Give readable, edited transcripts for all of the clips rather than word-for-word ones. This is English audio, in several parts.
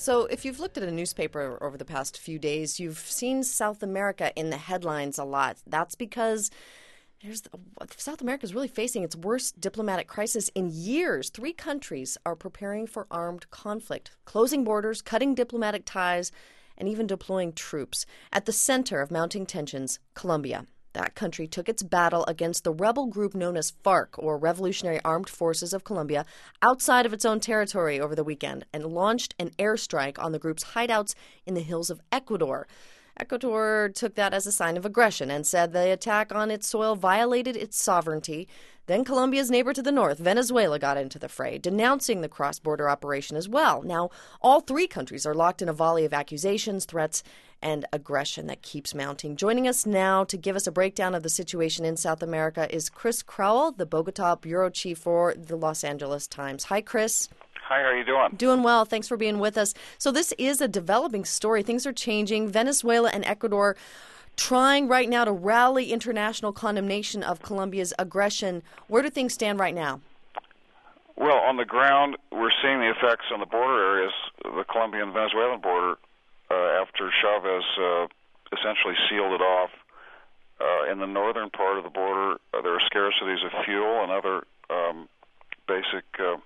So if you've looked at a newspaper over the past few days, you've seen South America in the headlines a lot. That's because South America is really facing its worst diplomatic crisis in years. 3 countries are preparing for armed conflict, closing borders, cutting diplomatic ties, and even deploying troops. At the center of mounting tensions, Colombia. That country took its battle against the rebel group known as FARC, or Revolutionary Armed Forces of Colombia, outside of its own territory over the weekend and launched an airstrike on the group's hideouts in the hills of Ecuador. Ecuador took that as a sign of aggression and said the attack on its soil violated its sovereignty. Then Colombia's neighbor to the north, Venezuela, got into the fray, denouncing the cross-border operation as well. Now, all 3 countries are locked in a volley of accusations, threats, and aggression that keeps mounting. Joining us now to give us a breakdown of the situation in South America is Chris Crowell, the Bogota bureau chief for the Los Angeles Times. Hi, Chris. Hi, how are you doing? Doing well. Thanks for being with us. So this is a developing story. Things are changing. Venezuela and Ecuador trying right now to rally international condemnation of Colombia's aggression. Where do things stand right now? Well, on the ground, we're seeing the effects on the border areas, the Colombian-Venezuelan border, after Chavez essentially sealed it off. In the northern part of the border, there are scarcities of fuel and other basic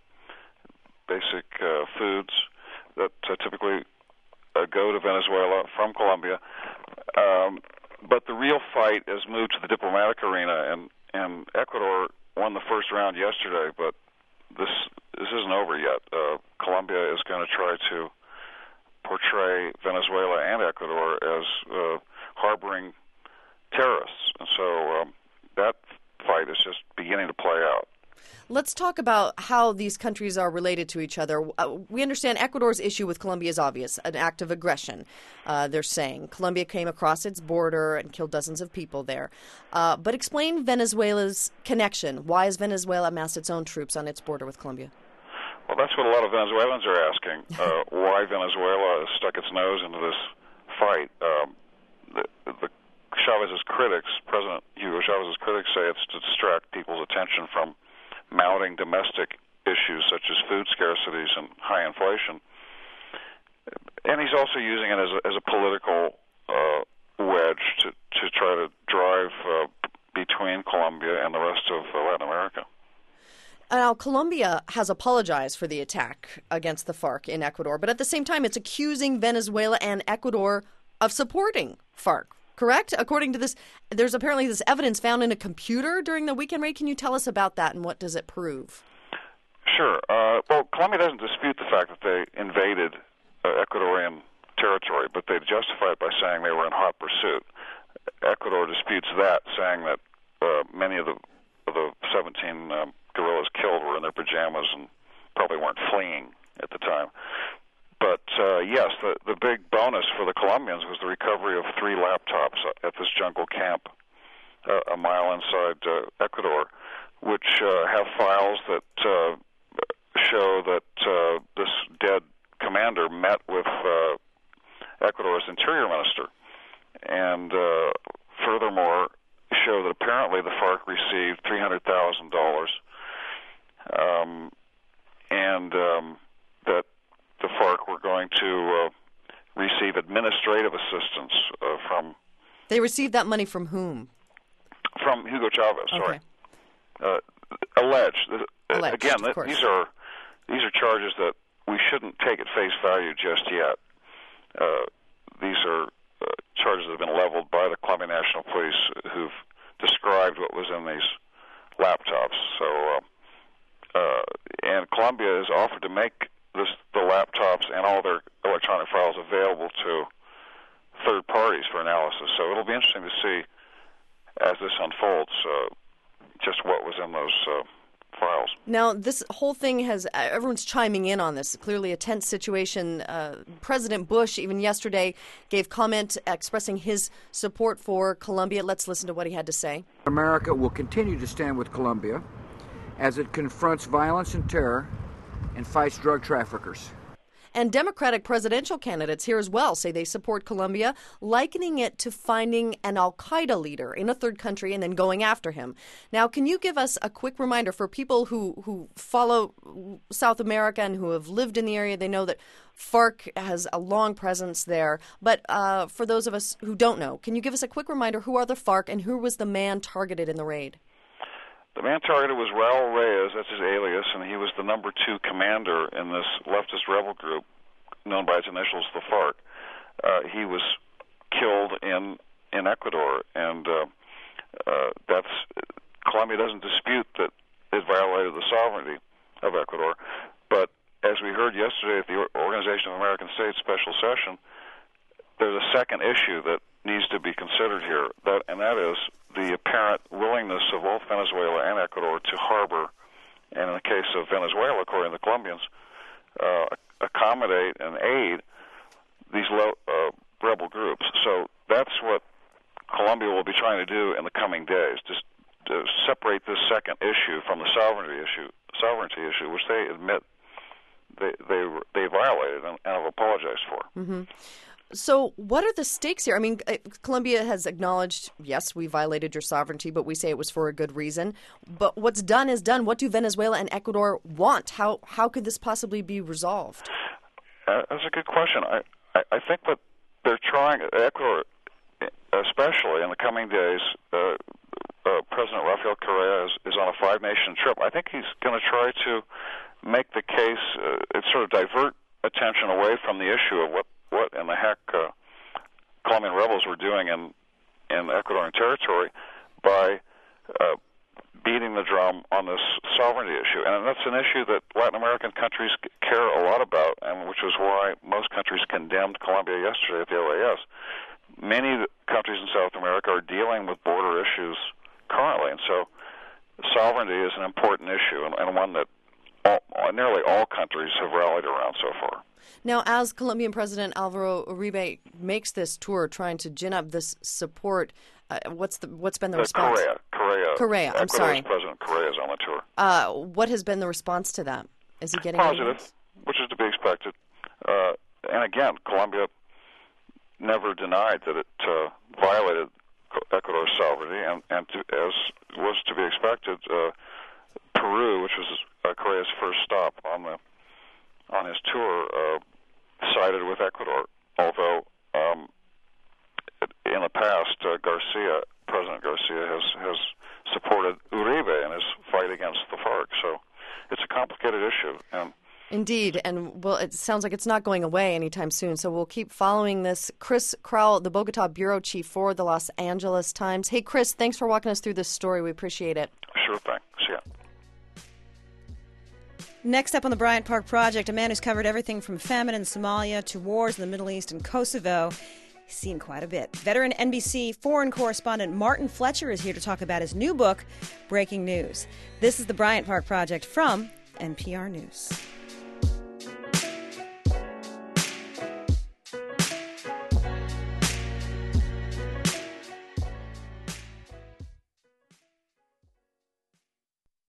foods that typically go to Venezuela from Colombia. But the real fight has moved to the diplomatic arena, and Ecuador won the first round yesterday, but this isn't over yet. Colombia is going to try to portray Venezuela and Ecuador as harboring terrorists. And so that fight is just beginning to play out. Let's talk about how these countries are related to each other. We understand Ecuador's issue with Colombia is obvious, an act of aggression, they're saying. Colombia came across its border and killed dozens of people there. But explain Venezuela's connection. Why has Venezuela amassed its own troops on its border with Colombia? Well, that's what a lot of Venezuelans are asking, why Venezuela has stuck its nose into this fight. The Chavez's critics, President Hugo Chavez's critics, say it's to distract people's attention from mounting domestic issues such as food scarcities and high inflation. And he's also using it as a political wedge to try to drive between Colombia and the rest of Latin America. Now, Colombia has apologized for the attack against the FARC in Ecuador, but at the same time, it's accusing Venezuela and Ecuador of supporting FARC. Correct? According to this, there's apparently this evidence found in a computer during the weekend raid. Can you tell us about that and what does it prove? Sure. Well, Colombia doesn't dispute the fact that they invaded Ecuadorian territory, but they justify it by saying they were in hot pursuit. Ecuador disputes that, saying that many of the 17 guerrillas killed were in their pajamas and probably weren't fleeing at the time. But yes, the big bonus for the Colombians was the recovery of 3 laptops at this jungle camp a mile inside Ecuador, which have files that show that this dead commander met with Ecuador's interior minister, and furthermore show that apparently the FARC received $300,000, and that the FARC were going to receive administrative assistance from... They received that money from whom? From Hugo Chavez, okay. Sorry. Alleged. Again, these are charges that we shouldn't take at face value just yet. These are charges that have been leveled by the Colombian National Police, who've described what was in these laptops. So, and Colombia has offered to make the laptops and all their electronic files available to third parties for analysis. So it'll be interesting to see, as this unfolds, just what was in those files. Now, this whole thing everyone's chiming in on this. Clearly a tense situation. President Bush, even yesterday, gave comment expressing his support for Colombia. Let's listen to what he had to say. America will continue to stand with Colombia as it confronts violence and terror and fights drug traffickers. And Democratic presidential candidates here as well say they support Colombia, likening it to finding an al-Qaeda leader in a third country and then going after him. Now, can you give us a quick reminder for people who follow South America and who have lived in the area? They know that FARC has a long presence there. But for those of us who don't know, can you give us a quick reminder, who are the FARC and who was the man targeted in the raid? The man targeted was Raul Reyes, that's his alias, and he was the number 2 commander in this leftist rebel group known by its initials, the FARC. He was killed in Ecuador, and Colombia doesn't dispute that it violated the sovereignty of Ecuador. But as we heard yesterday at the Organization of American States special session, there's a second issue that needs to be considered here, and that is the apparent willingness of both Venezuela and Ecuador to harbor, and in the case of Venezuela, according to the Colombians, accommodate and aid these rebel groups. So that's what Colombia will be trying to do in the coming days, just to separate this second issue from the sovereignty issue, which they admit they violated and have apologized for. Mm-hmm. So what are the stakes here? I mean, Colombia has acknowledged, yes, we violated your sovereignty, but we say it was for a good reason. But what's done is done. What do Venezuela and Ecuador want? How could this possibly be resolved? That's a good question. I think that they're trying, Ecuador especially in the coming days, President Rafael Correa is on a 5-nation trip. I think he's going to try to make the case, sort of divert attention away from the issue of what in the heck Colombian rebels were doing in Ecuadorian territory by beating the drum on this sovereignty issue. And that's an issue that Latin American countries care a lot about, and which is why most countries condemned Colombia yesterday at the OAS. Many countries in South America are dealing with border issues currently, and so sovereignty is an important issue and one that nearly all countries have rallied around so far. Now, as Colombian President Alvaro Uribe makes this tour trying to gin up this support, what's been the response? Correa. I'm sorry. President Correa is on the tour. What has been the response to that? Is he getting positive, which is to be expected? And again, Colombia never denied that it violated Ecuador's sovereignty, and as was to be expected, Peru, which was Correa's first stop on his tour, sided with Ecuador. Although in the past, President Garcia has supported Uribe in his fight against the FARC. So it's a complicated issue. Indeed, and well, it sounds like it's not going away anytime soon, so we'll keep following this. Chris Crowell, the Bogota bureau chief for the Los Angeles Times. Hey, Chris, thanks for walking us through this story. We appreciate it. Sure thing. See ya. Next up on the Bryant Park Project, a man who's covered everything from famine in Somalia to wars in the Middle East and Kosovo. He's seen quite a bit. Veteran NBC foreign correspondent Martin Fletcher is here to talk about his new book, Breaking News. This is the Bryant Park Project from NPR News.